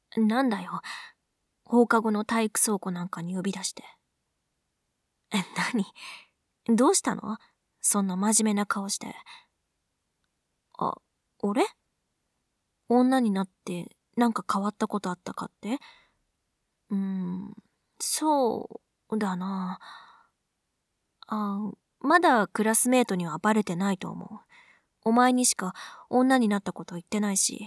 なんだよ。放課後の体育倉庫なんかに呼び出して。何？どうしたの？そんな真面目な顔して。俺？女になってなんか変わったことあったかって？そうだな。まだクラスメートにはバレてないと思う。お前にしか女になったこと言ってないし。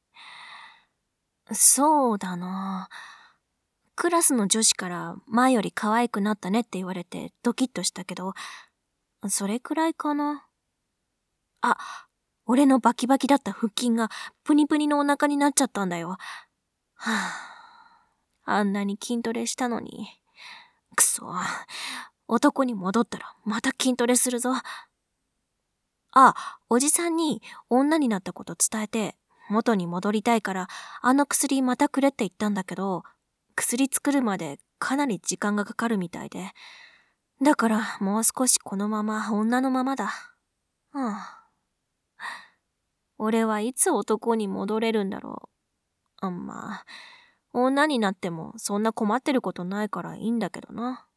そうだな。クラスの女子から前より可愛くなったねって言われてドキッとしたけど、それくらいかな。俺のバキバキだった腹筋がプニプニのお腹になっちゃったんだよ。あんなに筋トレしたのに。くそ。男に戻ったらまた筋トレするぞ。おじさんに女になったこと伝えて、元に戻りたいからあの薬またくれって言ったんだけど、薬作るまでかなり時間がかかるみたいで。だからもう少しこのまま女のままだ。俺はいつ男に戻れるんだろう。まあ、女になってもそんな困ってることないからいいんだけどな。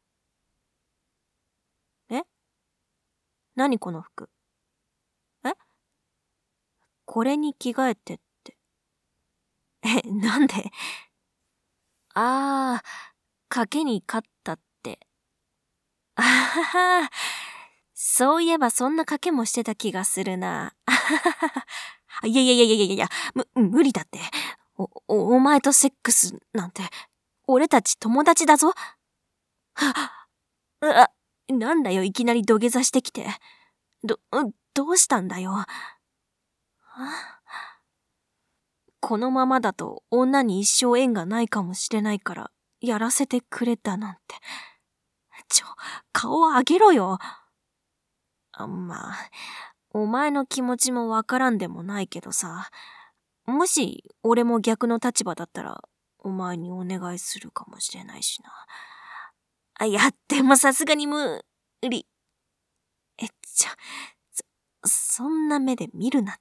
何この服？これに着替えてって。なんで？賭けに勝ったって。あはは。そういえばそんな賭けもしてた気がするな。いや、無理だって。お前とセックスなんて、俺たち友達だぞ。なんだよ、いきなり土下座してきて。どうしたんだよ。このままだと女に一生縁がないかもしれないから、やらせてくれたなんて。顔上げろよ。まあ、お前の気持ちもわからんでもないけどさ、もし俺も逆の立場だったら、お前にお願いするかもしれないしな。でもさすがに無理。そんな目で見るなって。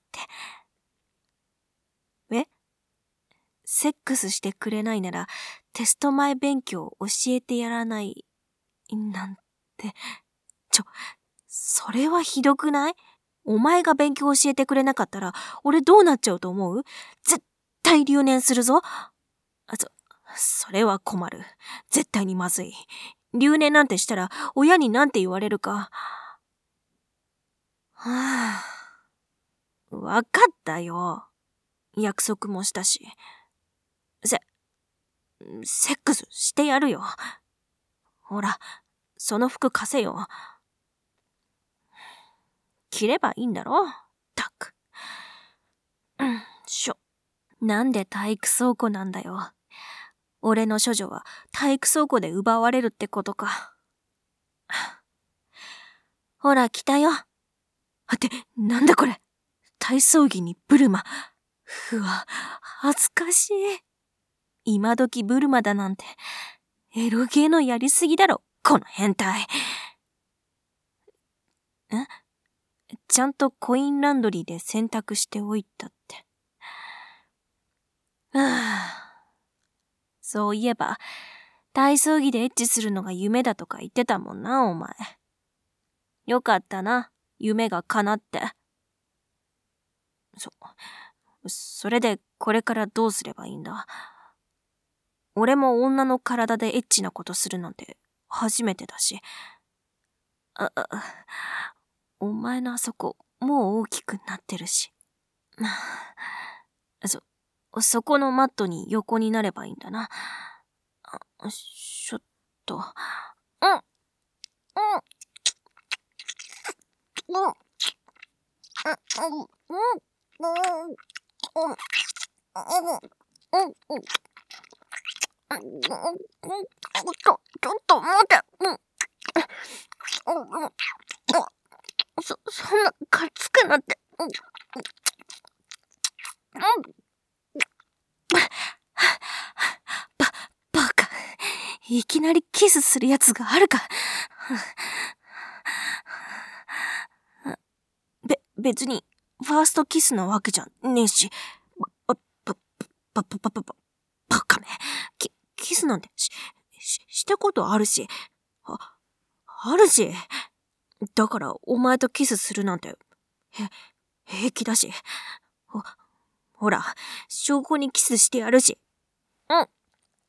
セックスしてくれないなら、テスト前勉強教えてやらない、なんて。それはひどくない？お前が勉強教えてくれなかったら、俺どうなっちゃうと思う？絶対留年するぞ。それは困る。絶対にまずい。留年なんてしたら、親になんて言われるか。わかったよ。約束もしたし。セックスしてやるよ。ほら、その服貸せよ。着ればいいんだろ？ったく。なんで体育倉庫なんだよ。俺の処女は体育倉庫で奪われるってことか。ほら来たよ。なんだこれ。体操着にブルマ。恥ずかしい。今時ブルマだなんて、エロゲーのやりすぎだろ、この変態。ちゃんとコインランドリーで洗濯しておいたって。そういえば、体操着でエッチするのが夢だとか言ってたもんな、お前。よかったな、夢が叶って。それでこれからどうすればいいんだ？俺も女の体でエッチなことするなんて初めてだし。お前のあそこ、もう大きくなってるし。そこのマットに横になればいいんだな。ちょっと。ちょっと待て。そんなかっつくなって。バカ。いきなりキスするやつがあるか。別に、ファーストキスなわけじゃねえし。バカ。 スなんてしたことあるし。あるし。だからお前とキスするなんて、平気だし。ほら、証拠にキスしてやるし。うん。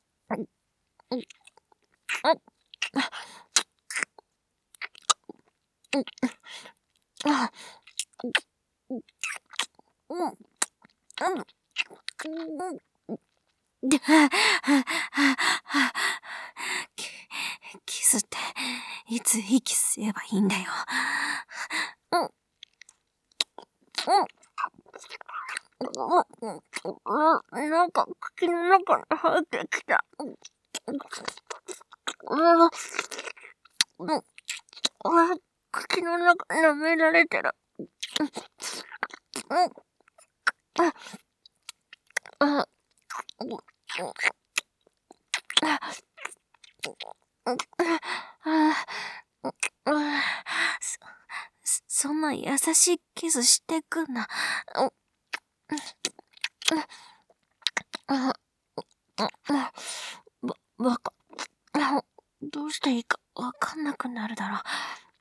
キスっていつ息すればいいんだよ。なんか口の中に入ってきた。口の中舐められてる。そんな優しいキスしてくんな。バカ。どうしていいかわかんなくなるだろう。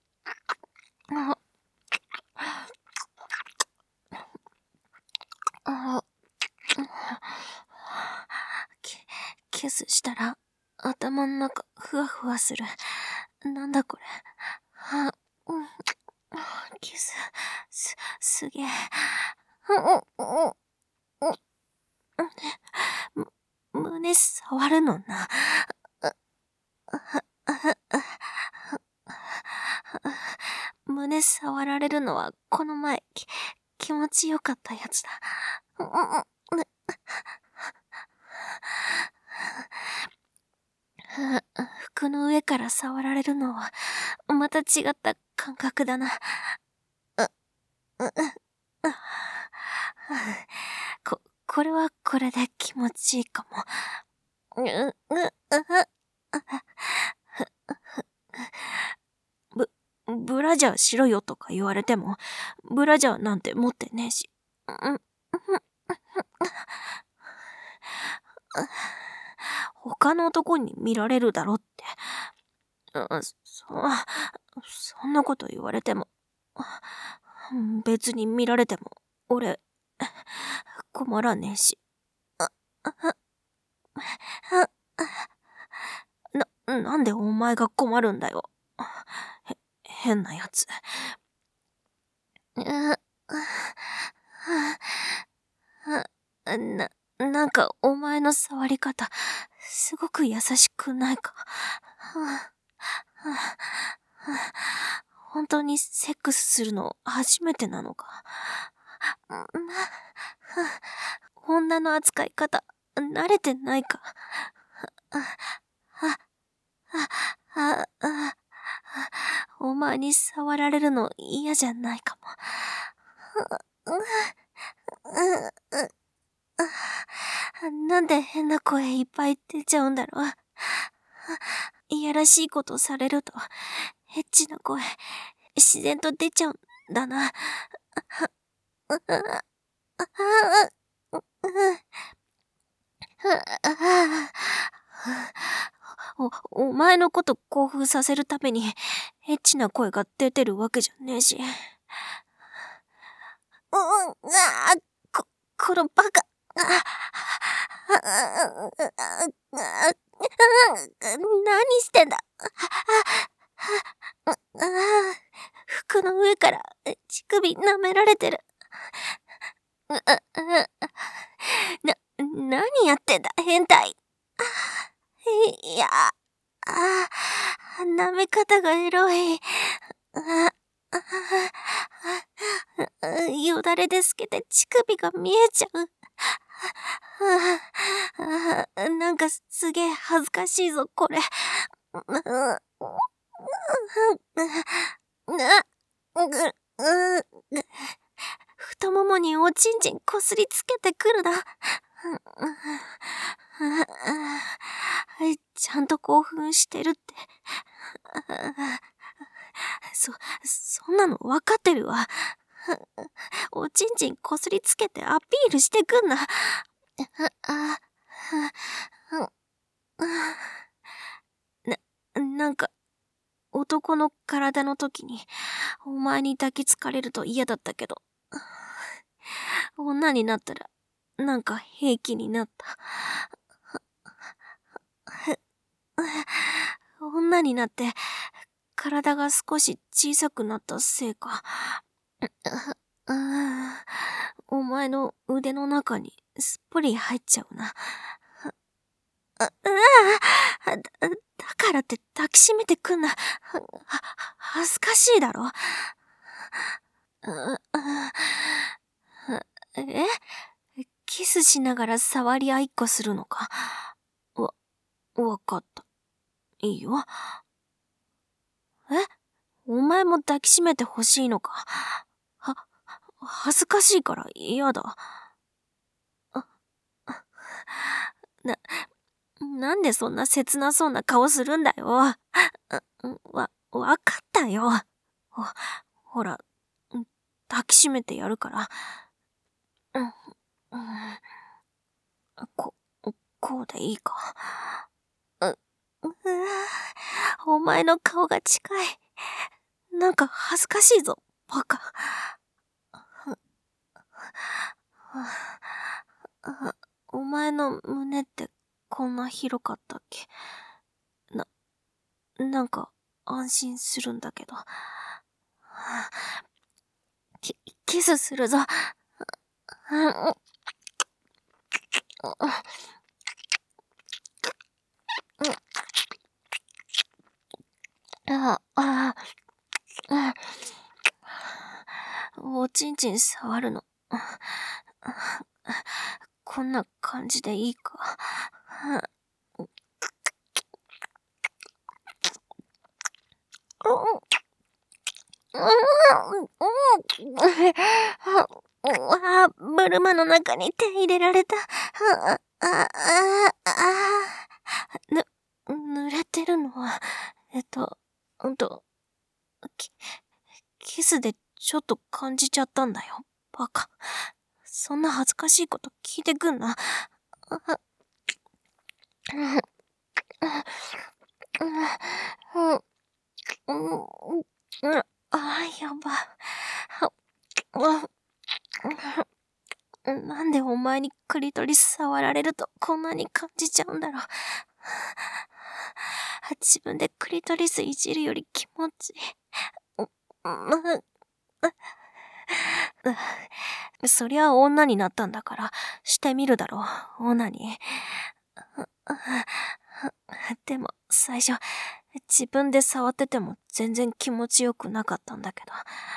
キスしたら頭の中ふわふわする。なんだこれ。キス、すげえ。胸触るのな。胸触られるのはこの前気持ちよかったやつだ。服の上から触られるのはまた違った感覚だな。これはこれで気持ちいいかも。ブラジャーしろよとか言われても、ブラジャーなんて持ってねえし。他の男に見られるだろって。そんなこと言われても、別に見られても、俺、困らねえし。なんでお前が困るんだよ。変なやつ。なんかお前の触り方、すごく優しくないか。本当にセックスするの初めてなのか。女の扱い方、慣れてないか。お前に触られるの嫌じゃないかも。なんで変な声いっぱい出ちゃうんだろう。いやらしいことされると、エッチな声、自然と出ちゃうんだな。お前のこと興奮させるために、エッチな声が出てるわけじゃねえし。このバカ。何してんだ。服の上から乳首舐められてる。何やってんだ、変態。いや、舐め方がエロい。よだれで透けて乳首が見えちゃう。なんかすげえ恥ずかしいぞ、これ。太ももにおちんちんこすりつけてくるな。ちゃんと興奮してるって。そんなの分かってるわ。おちんちんこすりつけてアピールしてくんな。 体の時に、お前に抱きつかれると嫌だったけど、女になったら、なんか平気になった。女になって、体が少し小さくなったせいか、お前の腕の中にすっぽり入っちゃうな。だからって抱きしめてくんな。恥ずかしいだろ。え？キスしながら触り合いっこするのか。わかった。いいよ。お前も抱きしめてほしいのか。恥ずかしいから嫌だ。なんでそんな切なそうな顔するんだよ。わかったよ。ほら、抱きしめてやるから。こうでいいか。お前の顔が近い。なんか恥ずかしいぞ、バカ。お前の胸ってこんな広かったっけ？なんか安心するんだけど。キスするぞ。おちんちん触るの。こんな感じでいいか。ブルマの中に手入れられた。濡れてるのは、キスでちょっと感じちゃったんだよ、バカ。そんな恥ずかしいこと聞いてくんな。やば。なんでお前にクリトリス触られるとこんなに感じちゃうんだろう。自分でクリトリスいじるより気持ちいい。そりゃ女になったんだからしてみるだろう、女に。でも最初自分で触ってても全然気持ちよくなかったんだけど。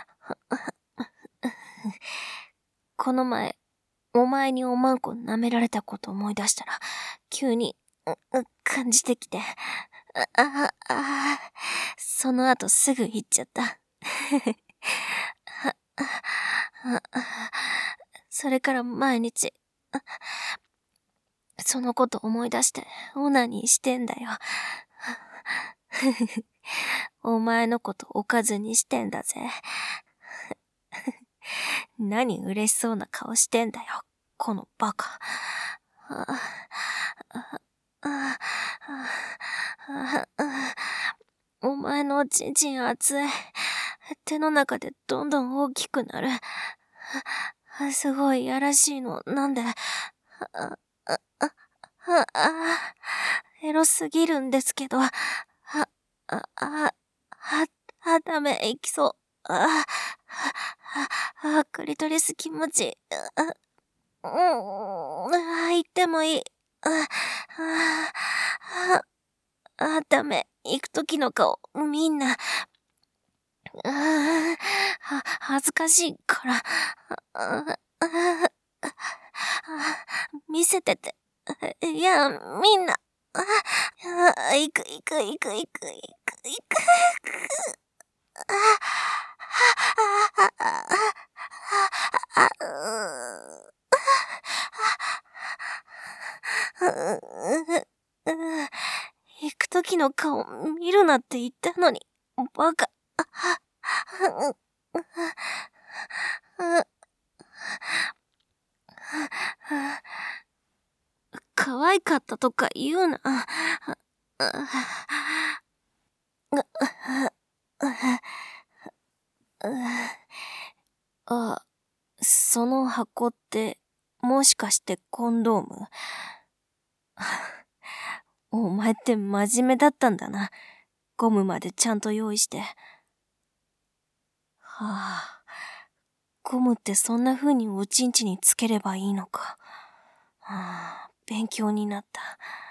この前お前におまんこ舐められたこと思い出したら急に感じてきて、その後すぐ行っちゃった。それから毎日そのこと思い出してオナニーしてんだよ。お前のことおかずにしてんだぜ。何嬉しそうな顔してんだよ、このバカ。お前のちんちん熱い。手の中でどんどん大きくなる。すごいやらしいの、なんで。エロすぎるんですけど。ダメ、行きそう。クリトリス気持ちいい。行ってもいい。ダメ。行くときの顔、みんな。恥ずかしいから。見せてて。いや、みんな。行く。行くときの顔見るなって言ったのに、バカ。可愛かったとか言うな。 あ、その箱って、もしかしてコンドーム？お前って真面目だったんだな。ゴムまでちゃんと用意して。ゴムってそんな風におちんちにつければいいのか。勉強になった。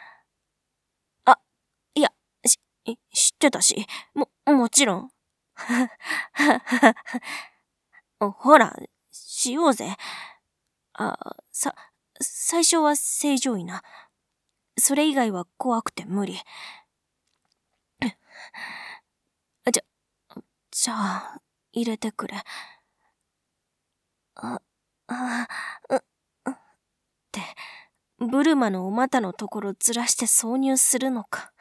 いや、知ってたし、もちろん。ほら、しようぜ。最初は正常位な。それ以外は怖くて無理。じゃあ、入れてくれ。って、ブルマのお股のところずらして挿入するのか。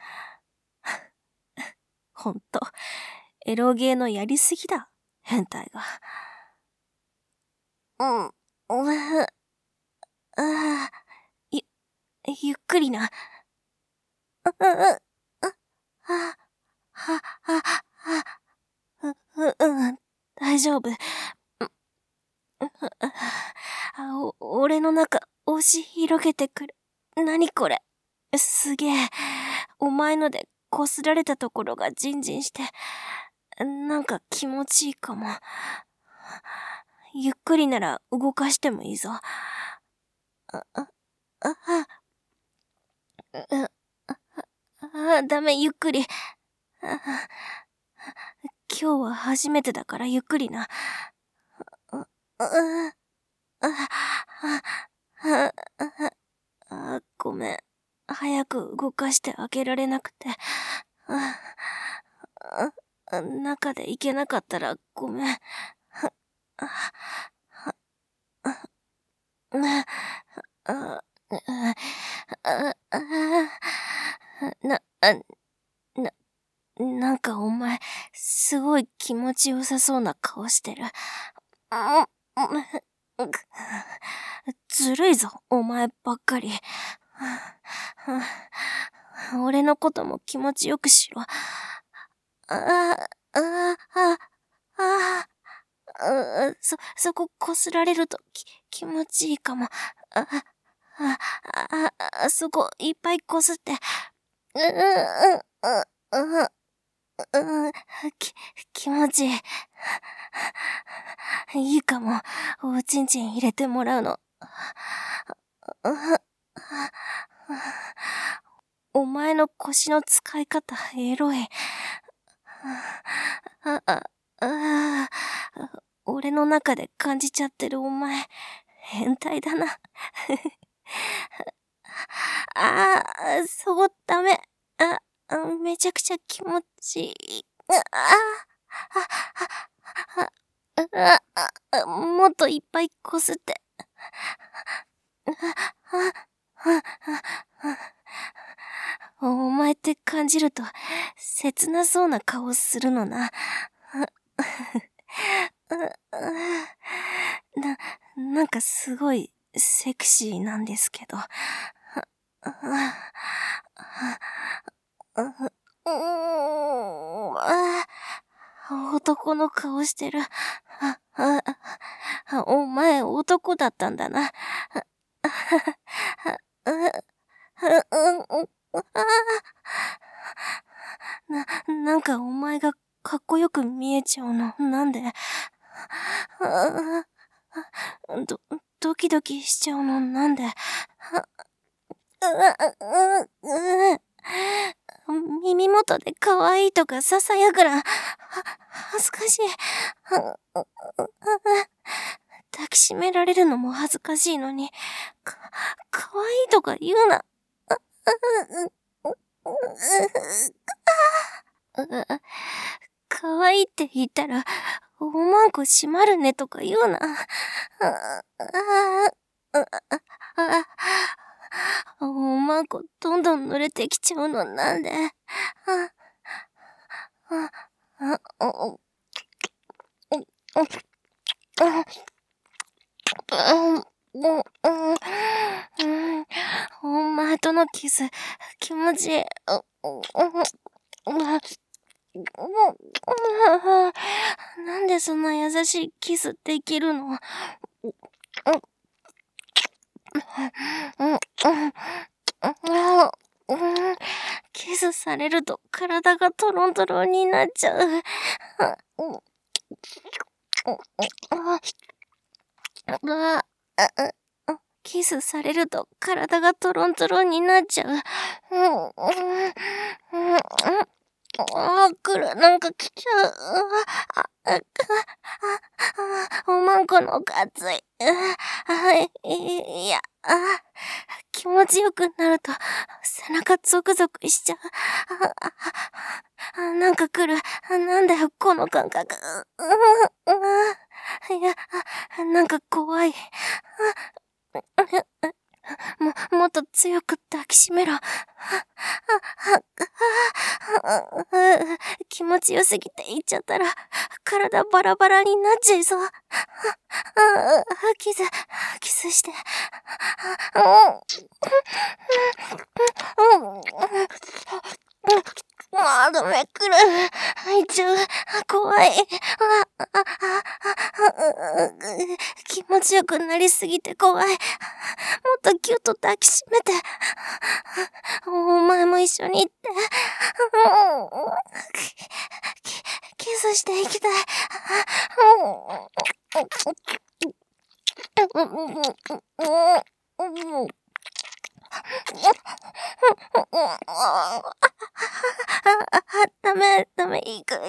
ほんと、エロゲーのやりすぎだ、変態が。ゆっくりな。大丈夫。俺の中、押し広げてくる。何これ。すげえ。お前ので擦られたところがジンジンして、なんか気持ちいいかも。ゆっくりなら動かしてもいいぞ。ダメ、ゆっくり。今日は初めてだからゆっくりな。ごめん。早く動かしてあげられなくて。中で行けなかったらごめん。なんかお前、すごい気持ちよさそうな顔してる。ずるいぞ、お前ばっかり。俺のことも気持ちよくしろ。そこ擦られると気持ちいいかも。そこいっぱい擦って。気持ちいい。いいかも。おちんちん入れてもらうの。お前の腰の使い方、エロい。俺の中で感じちゃってるお前、変態だな。そこダメ。めちゃくちゃ気持ちいい。もっといっぱい擦って。お前って感じると、切なそうな顔するのな。なんかすごいセクシーなんですけど。男の顔してる。お前男だったんだな。なんかお前がかっこよく見えちゃうの、なんで？ドキドキしちゃうの、なんで？耳元で可愛いとか囁くら、恥ずかしい。抱きしめられるのも恥ずかしいのに、可愛いとか言うな。可愛いって言ったら、おまんこ閉まるねとか言うな。おまんこどんどん濡れてきちゃうのなんで？お前とのキス、気持ちいい。 なんでそんな優しいキスできるの？キスされると体がトロントロンになっちゃう。キスされると体がトロントロンになっちゃう。なんか来ちゃう。おまんこのがつい。いや、気持ちよくなると背中ゾクゾクしちゃう。なんか来る。なんだよ、この感覚。いや、なんか怖い。もっと強く抱きしめろ。気持ちよすぎて言っちゃったら、体バラバラになっちゃいそう。キスして。ダメ、来る。入っちゃう。怖い。気持ちよくなりすぎて怖い。もっとギュッと抱きしめて。お前も一緒に行って。キスしていきたい。ダメ、行く。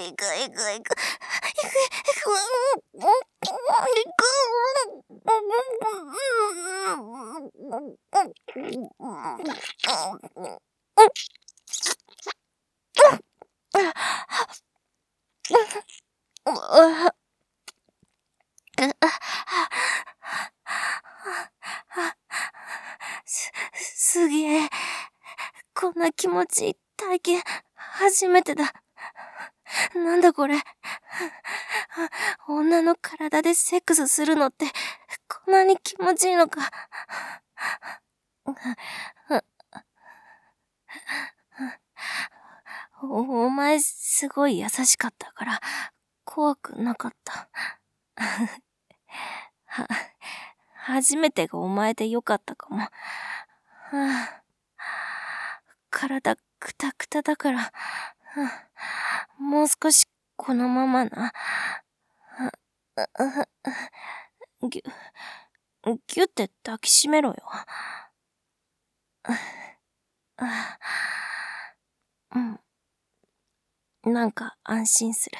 すげえ。こんな気持ちいい体験、初めてだ。なんだこれ。女の体でセックスするのって、こんなに気持ちいいのか。お前すごい優しかったから、怖くなかった。初めてがお前でよかったかも。体クタクタだから、もう少しこのままな。ぎゅって抱きしめろよ。なんか安心する。